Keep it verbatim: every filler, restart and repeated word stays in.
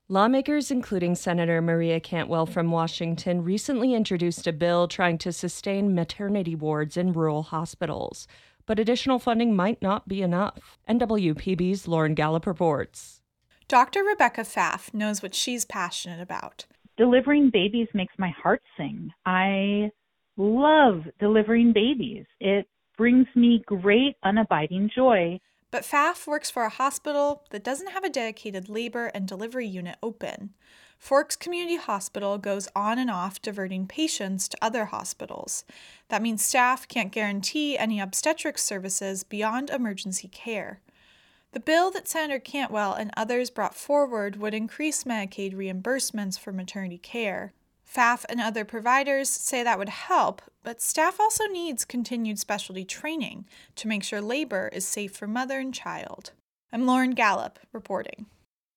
Lawmakers, including Senator Maria Cantwell from Washington, recently introduced a bill trying to sustain maternity wards in rural hospitals. But additional funding might not be enough. N W P B's Lauren Gallup reports. Doctor Rebecca Pfaff knows what she's passionate about. Delivering babies makes my heart sing. I love delivering babies. It brings me great, unabiding joy. But Pfaff works for a hospital that doesn't have a dedicated labor and delivery unit open. Forks Community Hospital goes on and off diverting patients to other hospitals. That means staff can't guarantee any obstetrics services beyond emergency care. The bill that Senator Cantwell and others brought forward would increase Medicaid reimbursements for maternity care. Pfaff and other providers say that would help, but staff also needs continued specialty training to make sure labor is safe for mother and child. I'm Lauren Gallup, reporting.